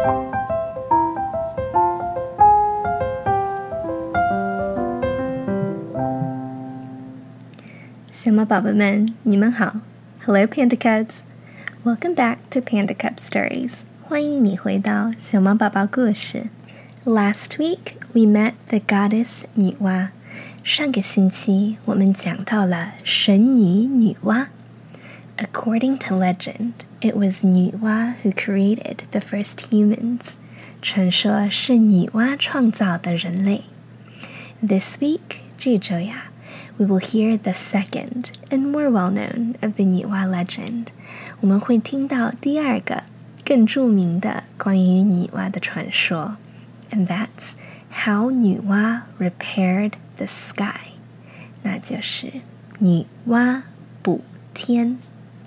小猫宝贝们，你们好 Hello Panda Cubs Welcome back to Panda Cub Stories 欢迎你回到小猫宝宝故事 Last week we met the goddess 女娲上个星期我们讲到了神女女娲 According to legend, it was 女娲 who created the first humans 传说是女娲创造的人类 This week, 这周呀We will hear the second and more well-known of the 女娲 legend. 我们会听到第二个更著名的关于女娲的传说 And that's how 女娲 repaired the sky. 那就是女娲补天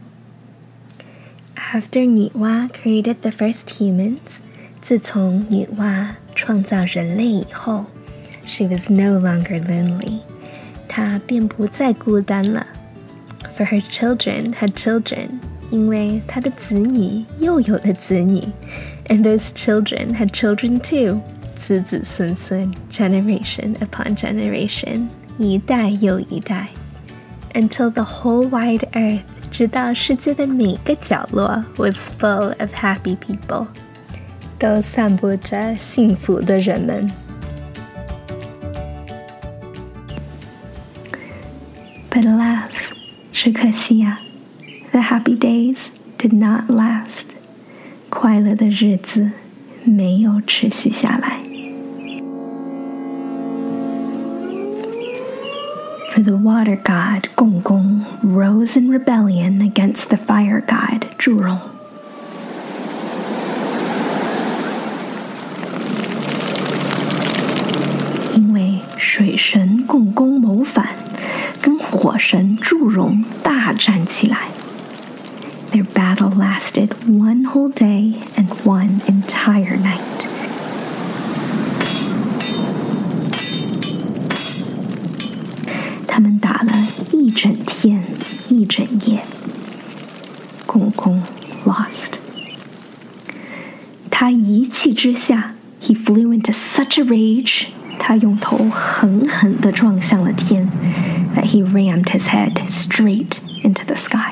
After 女娲 created the first humans, 自从女娲创造人类以后 She was no longer lonely.她便不再孤单了 For her children had children 因为她的子女又有了子女 And those children had children too 子子孙孙 Generation upon generation 一代又一代 Until the whole wide earth 直到世界的每个角落 Was full of happy people 都散布着幸福的人们But alas, 只可惜呀 The happy days did not last. 快乐的日子没有持续下来 For the water god, 共工 rose in rebellion against the fire god, 祝融因为水神共工谋反跟火神祝融大战起来 Their battle lasted one whole day and one entire night. 他们打了一整天一整夜共工 lost. 他一气之下 He flew into such a rage他用头狠狠地撞向了天 that he rammed his head straight into the sky.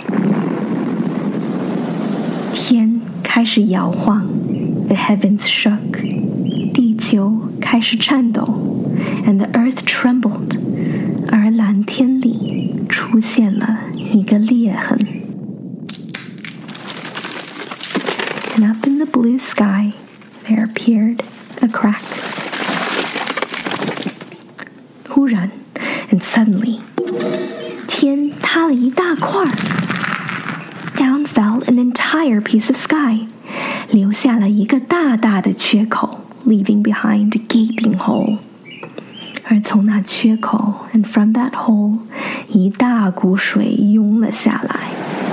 天开始摇晃 The heavens shook. 地球开始颤抖 And the earth trembled. 而蓝天里出现了一个裂痕 And up in the blue sky there appeared a crack.突然 and suddenly 天塌了一大块 Down fell an entire piece of sky 留下了一个大大的缺口 Leaving behind a gaping hole 而从那缺口 and from that hole 一大股水涌了下来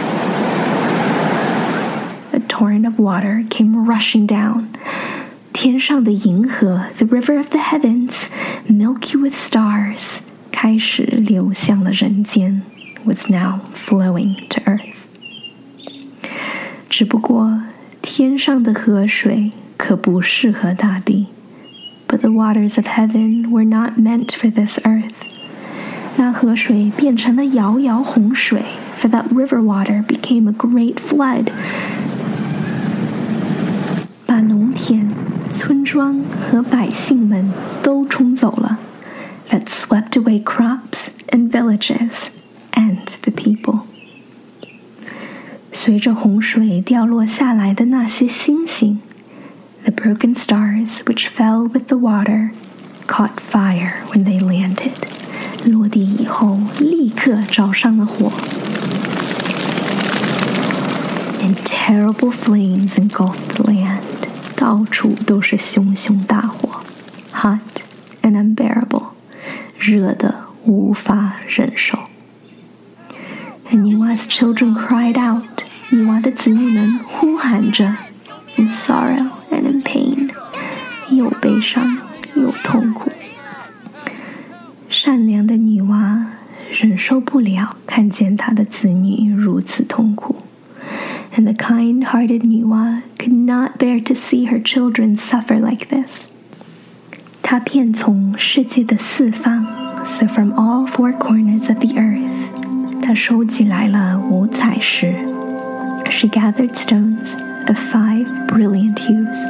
A torrent of water came rushing down天上的银河 The river of the heavens Milky with stars 开始流向了人间 Was now flowing to earth 只不过天上的河水可不适合大地 But the waters of heaven were not meant for this earth 那河水变成了摇摇洪水 For that river water became a great flood 把农田村庄和百姓们都冲走了 That swept away crops and villages and the people 随着洪水掉落下来的那些星星 The broken stars which fell with the water caught fire when they landed 落地以后立刻着上了火 And terrible flames engulfed the land到处都是熊熊大火 Hot and unbearable 热得无法忍受 And Niwa's children cried out 女娲的子女们呼喊着 In sorrow and in pain 又悲伤又痛苦善良的女娲忍受不了看见她的子女如此痛苦 And the kind-hearted Niwa could not bear to see her children suffer like this. 她便从世界的四方 so from all four corners of the earth, 她收集来了五彩石 She gathered stones of 5 brilliant hues.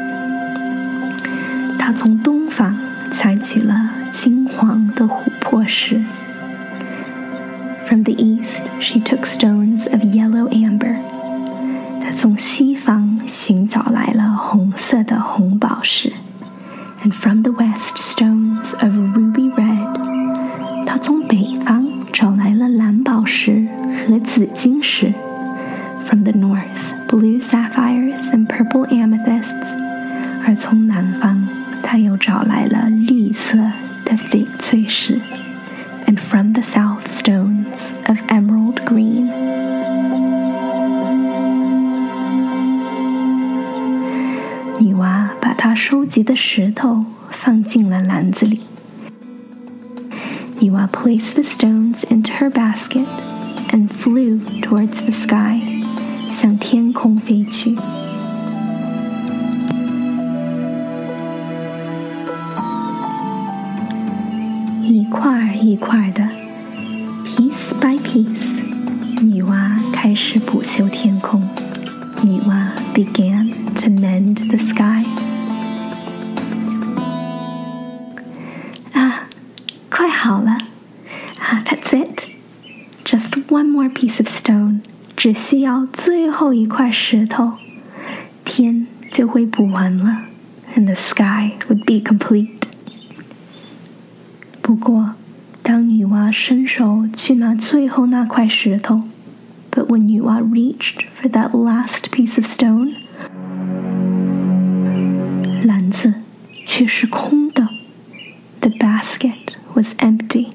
她从东方采取了金黄的琥珀石 From the east, she took stones of yellow amber. 她从西方寻找来了红色的红宝石 And from the west, stones of ruby red. 她从北方找来了蓝宝石和紫金石 From the north, blue sapphires and purple amethysts. 而从南方，她又找来了绿色的翡翠石 And from the south, stones of emerald green. 女娲把她收集的石头放进了篮子里。女娲 placed the stones into her basket and flew towards the sky, 向天空飞去。一块一块的 ，piece by piece， 女娲开始补修天空。女娲 began to mend the sky. 快好了，that's it. Just one more piece of stone. 只需要最后一块石头，天就会补完了 ，and the sky would be complete. 不过，当女娲伸手去拿最后那块石头 ，but when 女娲 reached for that last piece of stone， 篮子却是空的 ，the basket was empty.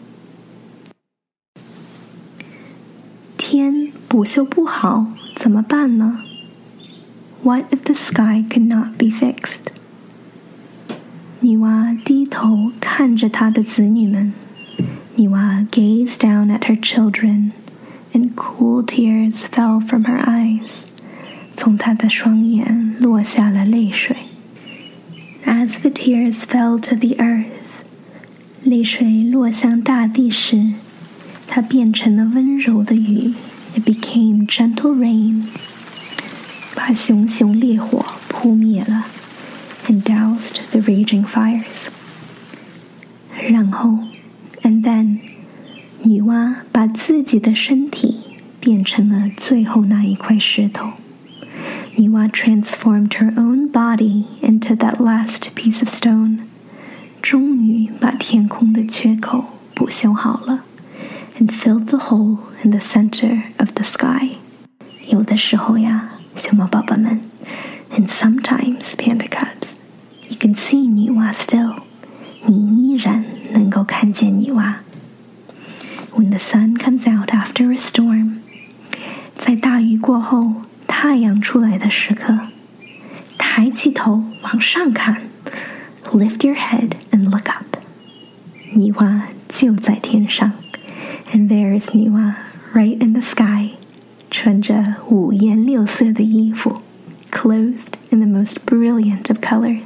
天补修不好怎么办呢 ？What if the sky could not be fixed？女娲低头看着她的子女们，女娲 gazed down at her children, and cool tears fell from her eyes. 从她的双眼落下了泪水。As the tears fell to the earth, 泪水落向大地时，它变成了温柔的雨。It became gentle rain. 把熊熊烈火扑灭了。And doused the raging fires. 然后 and then 女娲把自己的身体变成了最后那一块石头。女娲 transformed her own body into that last piece of stone. 终于把天空的缺口补修好了 and filled the hole in the center of the sky. 有的时候呀，小猫宝宝们 and sometimes Panda Cubs, you can see 女娲 still. 你依然能够看见女娲。When the sun comes out after a storm, 在大雨过后，太阳出来的时刻，抬起头往上看 ，lift your head and look up. 女娲就在天上 ，and there is 女娲 right in the sky, 穿着五颜六色的衣服 ，clothed in the most brilliant of colors.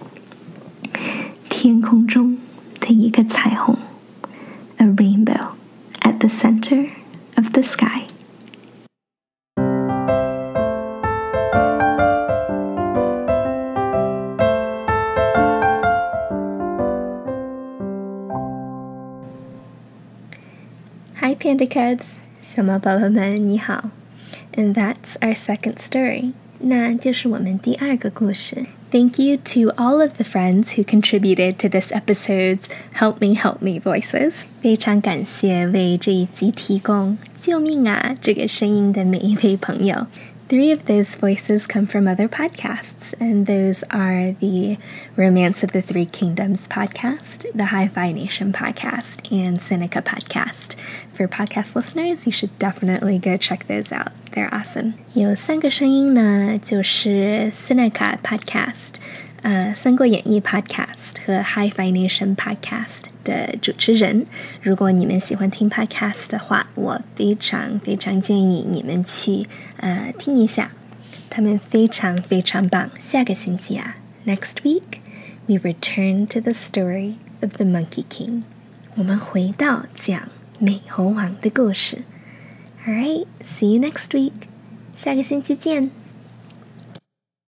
天空中的一个彩虹 ，a rainbow at the center of the sky. Hi Panda Cubs, 小猫宝宝们你好 And that's our second story. 那就是我们第二个故事。Thank you to all of the friends who contributed to this episode's Help Me voices. 非常感谢为这一集提供救命啊这个声音的每一位朋友。3 of those voices come from other podcasts, and those are the Romance of the Three Kingdoms podcast, the Hi-Fi Nation podcast, and Seneca podcast. For podcast listeners, you should definitely go check those out. They're awesome. 有3个声音呢，就是 Seneca podcast, 三国演义 podcast 和 Hi-Fi Nation podcast 的主持人。如果你们喜欢听 podcast 的话，我非常非常建议你们去听一下。 他们非常非常棒。下个星期啊 ，Next week we return to the story of the Monkey King。我们回到讲美猴王的故事。All right, see you next week. 下个星期见。